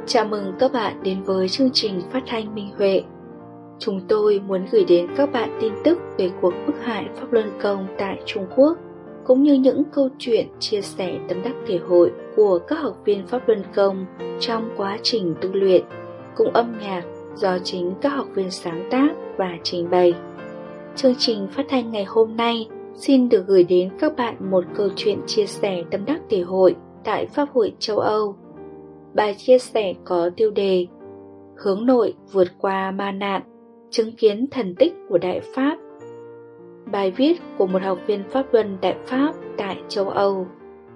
Chào mừng các bạn đến với chương trình phát thanh Minh Huệ. Chúng tôi muốn gửi đến các bạn tin tức về cuộc bức hại Pháp Luân Công tại Trung Quốc, cũng như những câu chuyện chia sẻ tâm đắc thể hội của các học viên Pháp Luân Công trong quá trình tu luyện, cùng âm nhạc do chính các học viên sáng tác và trình bày. Chương trình phát thanh ngày hôm nay xin được gửi đến các bạn một câu chuyện chia sẻ tâm đắc thể hội tại Pháp hội châu Âu. Bài chia sẻ có tiêu đề Hướng nội vượt qua ma nạn, chứng kiến thần tích của Đại Pháp. Bài viết của một học viên Pháp Luân Đại Pháp tại châu Âu.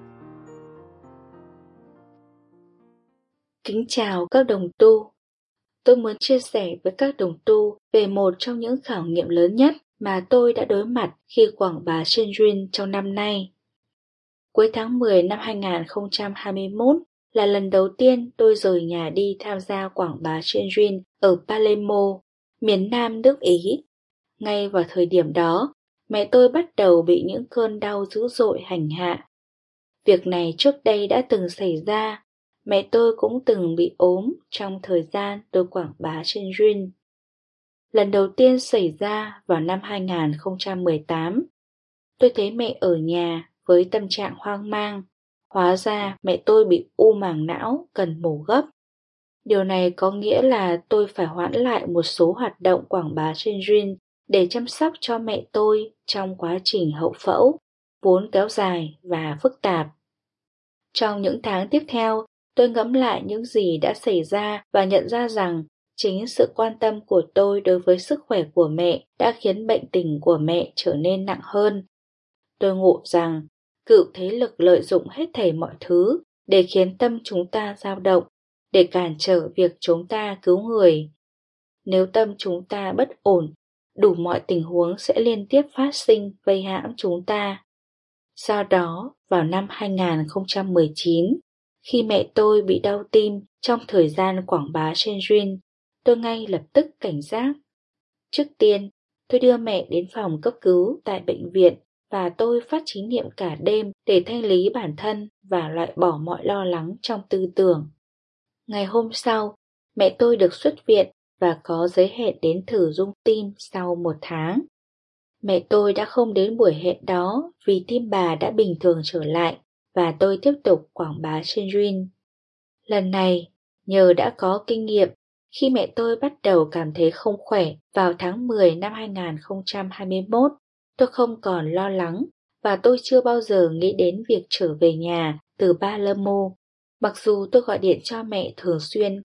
Kính chào các đồng tu. Tôi muốn chia sẻ với các đồng tu về một trong những khảo nghiệm lớn nhất mà tôi đã đối mặt khi quảng bá Shenjun trong năm nay. Cuối tháng 10 năm 2021 là lần đầu tiên tôi rời nhà đi tham gia quảng bá Shenjun ở Palermo, miền Nam nước Ý. Ngay vào thời điểm đó, mẹ tôi bắt đầu bị những cơn đau dữ dội hành hạ. Việc này trước đây đã từng xảy ra, mẹ tôi cũng từng bị ốm trong thời gian tôi quảng bá Shenjun. Lần đầu tiên xảy ra vào năm 2018, tôi thấy mẹ ở nhà với tâm trạng hoang mang. Hóa ra mẹ tôi bị u màng não cần mổ gấp. Điều này có nghĩa là tôi phải hoãn lại một số hoạt động quảng bá Shenjun để chăm sóc cho mẹ tôi trong quá trình hậu phẫu, vốn kéo dài và phức tạp. Trong những tháng tiếp theo, tôi ngẫm lại những gì đã xảy ra và nhận ra rằng chính sự quan tâm của tôi đối với sức khỏe của mẹ đã khiến bệnh tình của mẹ trở nên nặng hơn. Tôi ngộ rằng cựu thế lực lợi dụng hết thảy mọi thứ để khiến tâm chúng ta dao động, để cản trở việc chúng ta cứu người. Nếu tâm chúng ta bất ổn, đủ mọi tình huống sẽ liên tiếp phát sinh vây hãm chúng ta. Sau đó, vào năm 2019, khi mẹ tôi bị đau tim trong thời gian quảng bá Shenjun, tôi ngay lập tức cảnh giác. Trước tiên, tôi đưa mẹ đến phòng cấp cứu tại bệnh viện và tôi phát chính niệm cả đêm để thanh lý bản thân và loại bỏ mọi lo lắng trong tư tưởng. Ngày hôm sau, mẹ tôi được xuất viện và có giấy hẹn đến thử rung tim sau 1 tháng. Mẹ tôi đã không đến buổi hẹn đó vì tim bà đã bình thường trở lại và tôi tiếp tục quảng bá Shenjun. Lần này, nhờ đã có kinh nghiệm, khi mẹ tôi bắt đầu cảm thấy không khỏe vào tháng 10 năm 2021, tôi không còn lo lắng và tôi chưa bao giờ nghĩ đến việc trở về nhà từ Palermo, mặc dù tôi gọi điện cho mẹ thường xuyên.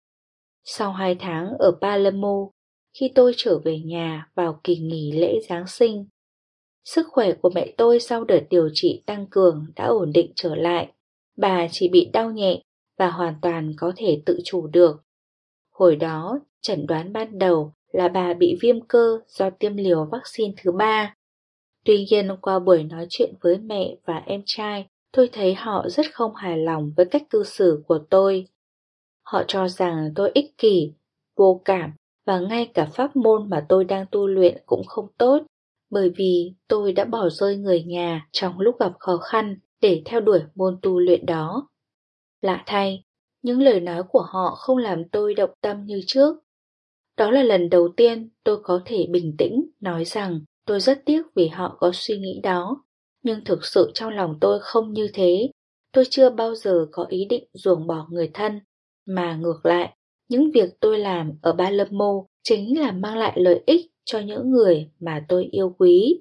Sau 2 tháng ở Palermo, khi tôi trở về nhà vào kỳ nghỉ lễ Giáng sinh, sức khỏe của mẹ tôi sau đợt điều trị tăng cường đã ổn định trở lại. Bà chỉ bị đau nhẹ và hoàn toàn có thể tự chủ được. Hồi đó, chẩn đoán ban đầu là bà bị viêm cơ do tiêm liều vaccine thứ 3. Tuy nhiên, qua buổi nói chuyện với mẹ và em trai, tôi thấy họ rất không hài lòng với cách cư xử của tôi. Họ cho rằng tôi ích kỷ, vô cảm và ngay cả pháp môn mà tôi đang tu luyện cũng không tốt, bởi vì tôi đã bỏ rơi người nhà trong lúc gặp khó khăn để theo đuổi môn tu luyện đó. Lạ thay, những lời nói của họ không làm tôi động tâm như trước. Đó là lần đầu tiên tôi có thể bình tĩnh nói rằng tôi rất tiếc vì họ có suy nghĩ đó, nhưng thực sự trong lòng tôi không như thế. Tôi chưa bao giờ có ý định ruồng bỏ người thân, mà ngược lại, những việc tôi làm ở Palermo chính là mang lại lợi ích cho những người mà tôi yêu quý.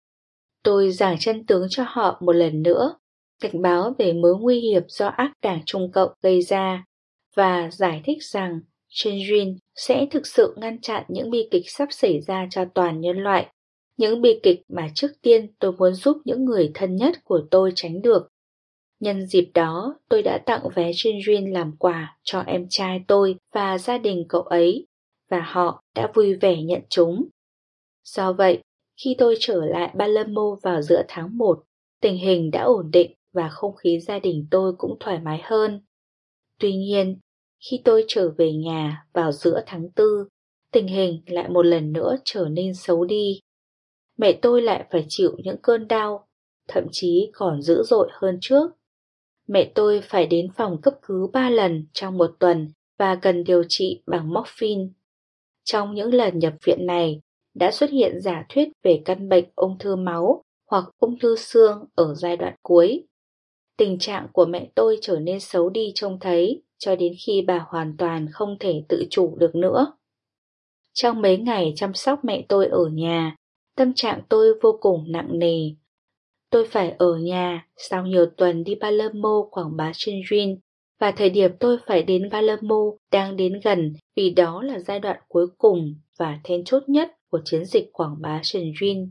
Tôi giảng chân tướng cho họ một lần nữa, cảnh báo về mối nguy hiểm do ác đảng Trung Cộng gây ra và giải thích rằng Shenjun sẽ thực sự ngăn chặn những bi kịch sắp xảy ra cho toàn nhân loại, những bi kịch mà trước tiên tôi muốn giúp những người thân nhất của tôi tránh được. Nhân dịp đó, tôi đã tặng vé Shenjun làm quà cho em trai tôi và gia đình cậu ấy, và họ đã vui vẻ nhận chúng. Do vậy, khi tôi trở lại Palermo vào giữa tháng 1, tình hình đã ổn định và không khí gia đình tôi cũng thoải mái hơn. Tuy nhiên, khi tôi trở về nhà vào giữa tháng 4, tình hình lại một lần nữa trở nên xấu đi. Mẹ tôi lại phải chịu những cơn đau, thậm chí còn dữ dội hơn trước. Mẹ tôi phải đến phòng cấp cứu 3 lần trong một tuần và cần điều trị bằng morphine. Trong những lần nhập viện này, đã xuất hiện giả thuyết về căn bệnh ung thư máu hoặc ung thư xương ở giai đoạn cuối. Tình trạng của mẹ tôi trở nên xấu đi trông thấy cho đến khi bà hoàn toàn không thể tự chủ được nữa. Trong mấy ngày chăm sóc mẹ tôi ở nhà, tâm trạng tôi vô cùng nặng nề. Tôi phải ở nhà sau nhiều tuần đi Palermo quảng bá Shinrin, và thời điểm tôi phải đến Palermo đang đến gần vì đó là giai đoạn cuối cùng và then chốt nhất của chiến dịch quảng bá Shinrin.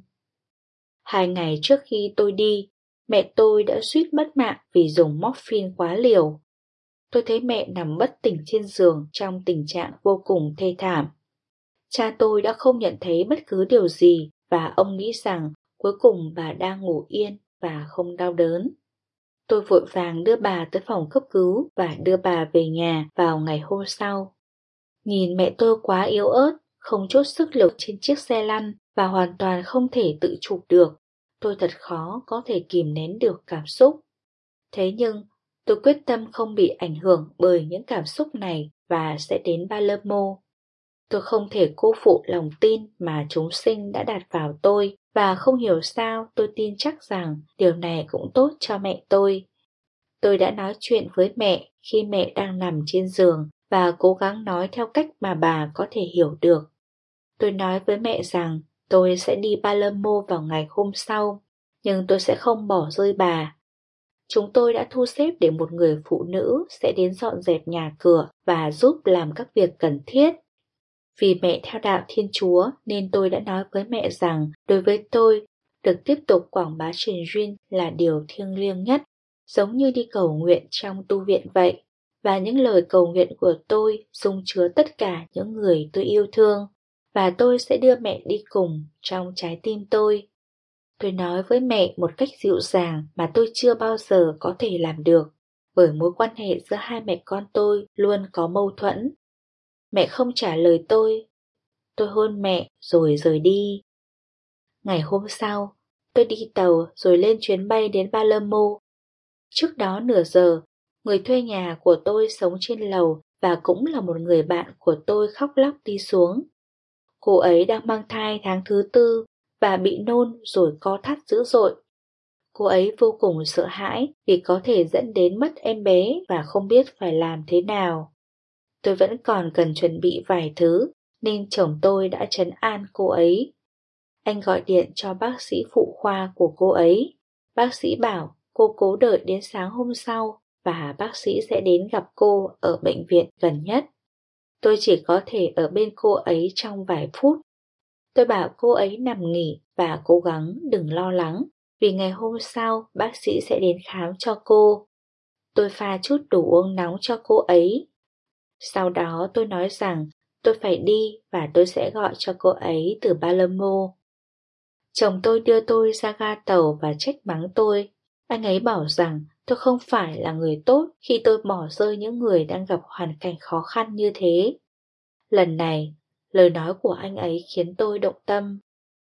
2 ngày trước khi tôi đi, mẹ tôi đã suýt mất mạng vì dùng morphine quá liều. Tôi thấy mẹ nằm bất tỉnh trên giường trong tình trạng vô cùng thê thảm. Cha tôi đã không nhận thấy bất cứ điều gì và ông nghĩ rằng cuối cùng bà đang ngủ yên và không đau đớn. Tôi vội vàng đưa bà tới phòng cấp cứu và đưa bà về nhà vào ngày hôm sau. Nhìn mẹ tôi quá yếu ớt, không chút sức lực trên chiếc xe lăn và hoàn toàn không thể tự chụp được, tôi thật khó có thể kìm nén được cảm xúc. Thế nhưng, tôi quyết tâm không bị ảnh hưởng bởi những cảm xúc này và sẽ đến Palermo. Tôi không thể cô phụ lòng tin mà chúng sinh đã đặt vào tôi, và không hiểu sao tôi tin chắc rằng điều này cũng tốt cho mẹ tôi. Tôi đã nói chuyện với mẹ khi mẹ đang nằm trên giường và cố gắng nói theo cách mà bà có thể hiểu được. Tôi nói với mẹ rằng tôi sẽ đi Palermo vào ngày hôm sau, nhưng tôi sẽ không bỏ rơi bà. Chúng tôi đã thu xếp để một người phụ nữ sẽ đến dọn dẹp nhà cửa và giúp làm các việc cần thiết. Vì mẹ theo đạo Thiên Chúa nên tôi đã nói với mẹ rằng đối với tôi, được tiếp tục quảng bá truyền duyên là điều thiêng liêng nhất, giống như đi cầu nguyện trong tu viện vậy. Và những lời cầu nguyện của tôi dung chứa tất cả những người tôi yêu thương, và tôi sẽ đưa mẹ đi cùng trong trái tim tôi. Tôi nói với mẹ một cách dịu dàng mà tôi chưa bao giờ có thể làm được, bởi mối quan hệ giữa hai mẹ con tôi luôn có mâu thuẫn. Mẹ không trả lời tôi hôn mẹ rồi rời đi. Ngày hôm sau, tôi đi tàu rồi lên chuyến bay đến Palermo. Trước đó nửa giờ, người thuê nhà của tôi sống trên lầu và cũng là một người bạn của tôi khóc lóc đi xuống. Cô ấy đang mang thai tháng thứ 4 và bị nôn rồi co thắt dữ dội. Cô ấy vô cùng sợ hãi vì có thể dẫn đến mất em bé và không biết phải làm thế nào. Tôi vẫn còn cần chuẩn bị vài thứ nên chồng tôi đã trấn an cô ấy. Anh gọi điện cho bác sĩ phụ khoa của cô ấy. Bác sĩ bảo cô cố đợi đến sáng hôm sau và bác sĩ sẽ đến gặp cô ở bệnh viện gần nhất. Tôi chỉ có thể ở bên cô ấy trong vài phút. Tôi bảo cô ấy nằm nghỉ và cố gắng đừng lo lắng, vì ngày hôm sau bác sĩ sẽ đến khám cho cô. Tôi pha chút đồ uống nóng cho cô ấy. Sau đó tôi nói rằng tôi phải đi và tôi sẽ gọi cho cô ấy từ Palermo. Chồng tôi đưa tôi ra ga tàu và trách mắng tôi. Anh ấy bảo rằng tôi không phải là người tốt khi tôi bỏ rơi những người đang gặp hoàn cảnh khó khăn như thế. Lần này, lời nói của anh ấy khiến tôi động tâm.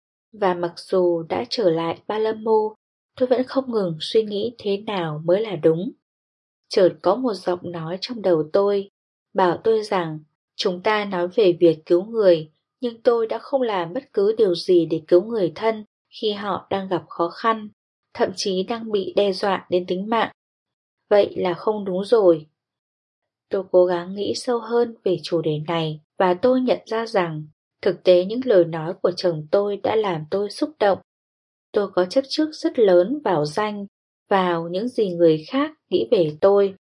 Và mặc dù đã trở lại Palermo, tôi vẫn không ngừng suy nghĩ thế nào mới là đúng. Chợt có một giọng nói trong đầu tôi, bảo tôi rằng chúng ta nói về việc cứu người, nhưng tôi đã không làm bất cứ điều gì để cứu người thân khi họ đang gặp khó khăn, thậm chí đang bị đe dọa đến tính mạng. Vậy là không đúng rồi. Tôi cố gắng nghĩ sâu hơn về chủ đề này và tôi nhận ra rằng thực tế những lời nói của chồng tôi đã làm tôi xúc động. Tôi có chấp trước rất lớn vào danh, vào những gì người khác nghĩ về tôi.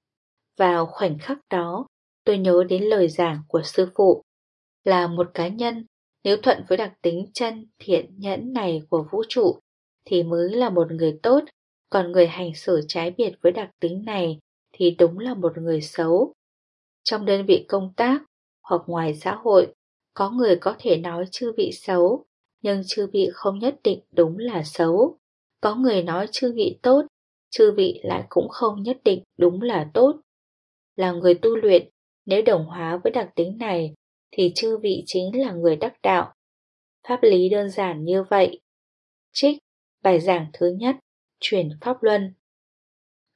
Vào khoảnh khắc đó, tôi nhớ đến lời giảng của sư phụ. Là một cá nhân, nếu thuận với đặc tính chân thiện nhẫn này của vũ trụ, thì mới là một người tốt, còn người hành xử trái biệt với đặc tính này thì đúng là một người xấu. Trong đơn vị công tác hoặc ngoài xã hội, có người có thể nói chư vị xấu, nhưng chư vị không nhất định đúng là xấu. Có người nói chư vị tốt, chư vị lại cũng không nhất định đúng là tốt. Là người tu luyện, nếu đồng hóa với đặc tính này, thì chư vị chính là người đắc đạo. Pháp lý đơn giản như vậy. Trích bài giảng thứ nhất, Chuyển Pháp Luân.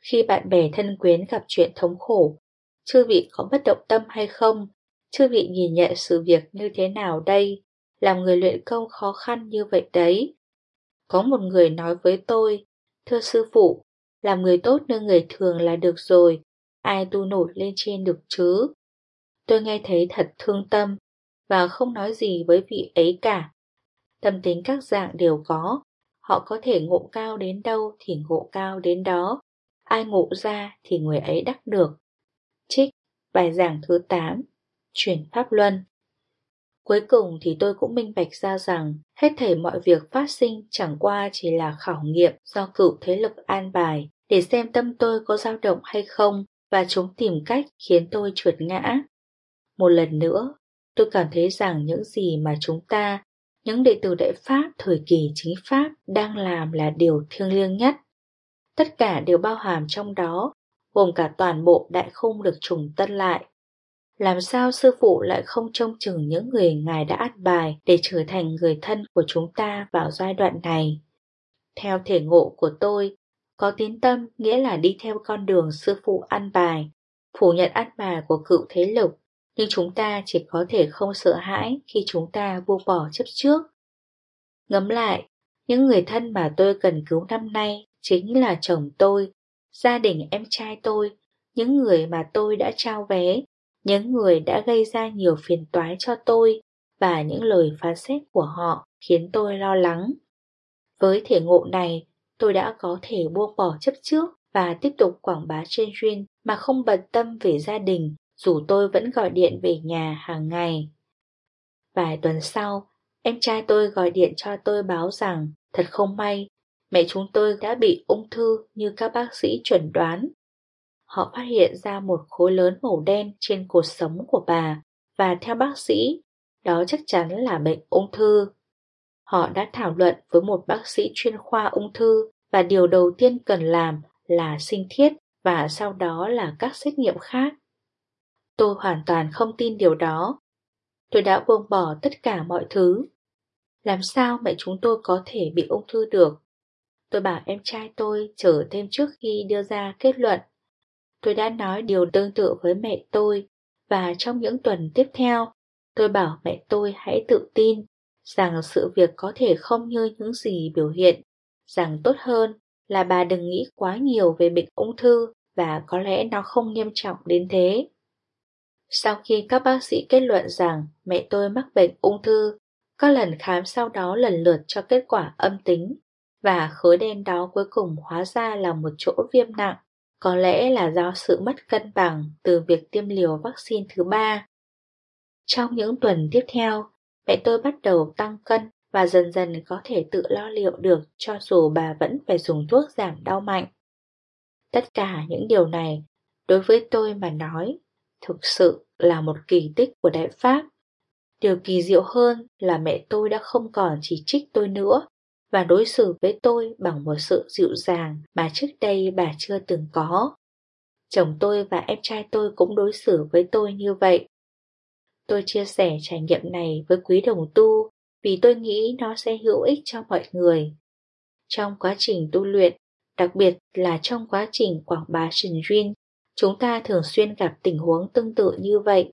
Khi bạn bè thân quyến gặp chuyện thống khổ, chư vị có bất động tâm hay không? Chư vị nhìn nhận sự việc như thế nào đây? Làm người luyện công khó khăn như vậy đấy. Có một người nói với tôi, thưa sư phụ, làm người tốt như người thường là được rồi, ai tu nổi lên trên được chứ? Tôi nghe thấy thật thương tâm, và không nói gì với vị ấy cả. Tâm tính các dạng đều họ có thể ngộ cao đến đâu thì ngộ cao đến đó, ai ngộ ra thì người ấy đắc được. Trích bài giảng thứ 8, Chuyển Pháp Luân. Cuối cùng thì tôi cũng minh bạch ra rằng hết thảy mọi việc phát sinh chẳng qua chỉ là khảo nghiệm do cửu thế lực an bài để xem tâm tôi có dao động hay không, và chúng tìm cách khiến tôi trượt ngã. Một lần nữa, tôi cảm thấy rằng những gì mà chúng ta, những đệ tử Đại Pháp thời kỳ chính Pháp đang làm là điều thiêng liêng nhất. Tất cả đều bao hàm trong đó, gồm cả toàn bộ đại khung được trùng tân lại. Làm sao sư phụ lại không trông chừng những người Ngài đã an bài để trở thành người thân của chúng ta vào giai đoạn này? Theo thể ngộ của tôi, có tín tâm nghĩa là đi theo con đường sư phụ an bài, phủ nhận an bài của cựu thế lực, nhưng chúng ta chỉ có thể không sợ hãi khi chúng ta buông bỏ chấp trước. Ngẫm lại, những người thân mà tôi cần cứu năm nay chính là chồng tôi, gia đình em trai tôi, những người mà tôi đã trao vé, những người đã gây ra nhiều phiền toái cho tôi, và những lời phán xét của họ khiến tôi lo lắng. Với thể ngộ này, tôi đã có thể buông bỏ chấp trước và tiếp tục quảng bá trên duyên mà không bận tâm về gia đình, dù tôi vẫn gọi điện về nhà hàng ngày. Vài tuần sau, em trai tôi gọi điện cho tôi báo rằng thật không may, mẹ chúng tôi đã bị ung thư như các bác sĩ chuẩn đoán. Họ phát hiện ra một khối lớn màu đen trên cột sống của bà, và theo bác sĩ, đó chắc chắn là bệnh ung thư. Họ đã thảo luận với một bác sĩ chuyên khoa ung thư, và điều đầu tiên cần làm là sinh thiết và sau đó là các xét nghiệm khác. Tôi hoàn toàn không tin điều đó. Tôi đã buông bỏ tất cả mọi thứ. Làm sao mẹ chúng tôi có thể bị ung thư được? Tôi bảo em trai tôi chờ thêm trước khi đưa ra kết luận. Tôi đã nói điều tương tự với mẹ tôi, và trong những tuần tiếp theo, tôi bảo mẹ tôi hãy tự tin rằng sự việc có thể không như những gì biểu hiện, rằng tốt hơn là bà đừng nghĩ quá nhiều về bệnh ung thư và có lẽ nó không nghiêm trọng đến thế. Sau khi các bác sĩ kết luận rằng mẹ tôi mắc bệnh ung thư, các lần khám sau đó lần lượt cho kết quả âm tính, và khối đen đó cuối cùng hóa ra là một chỗ viêm nặng, có lẽ là do sự mất cân bằng từ việc tiêm liều vaccine thứ 3. Trong những tuần tiếp theo, mẹ tôi bắt đầu tăng cân và dần dần có thể tự lo liệu được cho dù bà vẫn phải dùng thuốc giảm đau mạnh. Tất cả những điều này, đối với tôi mà nói, thực sự là một kỳ tích của Đại Pháp. Điều kỳ diệu hơn là mẹ tôi đã không còn chỉ trích tôi nữa, và đối xử với tôi bằng một sự dịu dàng mà trước đây bà chưa từng có. Chồng tôi và em trai tôi cũng đối xử với tôi như vậy. Tôi chia sẻ trải nghiệm này với quý đồng tu vì tôi nghĩ nó sẽ hữu ích cho mọi người. Trong quá trình tu luyện, đặc biệt là trong quá trình quảng bá Trần Duyên, chúng ta thường xuyên gặp tình huống tương tự như vậy.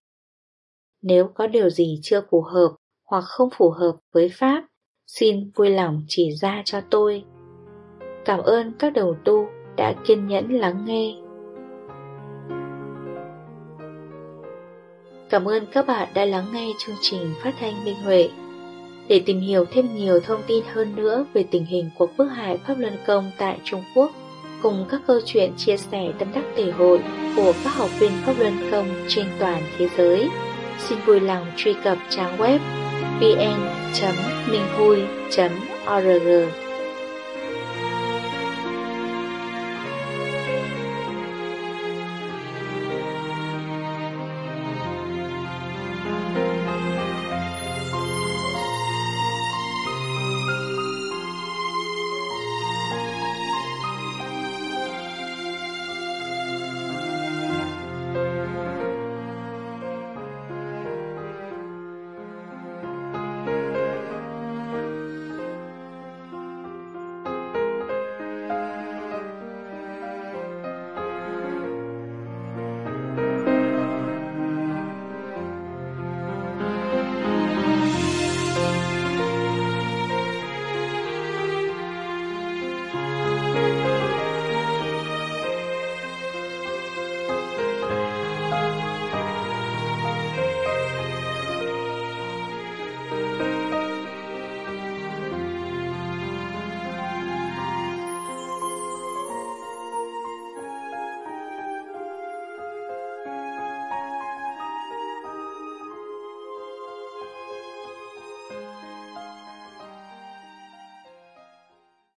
Nếu có điều gì chưa phù hợp hoặc không phù hợp với Pháp, xin vui lòng chỉ ra cho tôi. Cảm ơn các đồng tu đã kiên nhẫn lắng nghe. Cảm ơn các bạn đã lắng nghe chương trình phát thanh Minh Huệ. Để tìm hiểu thêm nhiều thông tin hơn nữa về tình hình cuộc bức hại Pháp Luân Công tại Trung Quốc, cùng các câu chuyện chia sẻ tâm đắc thể hội của các học viên Pháp Luân Công trên toàn thế giới, xin vui lòng truy cập trang web vn.minhui.org.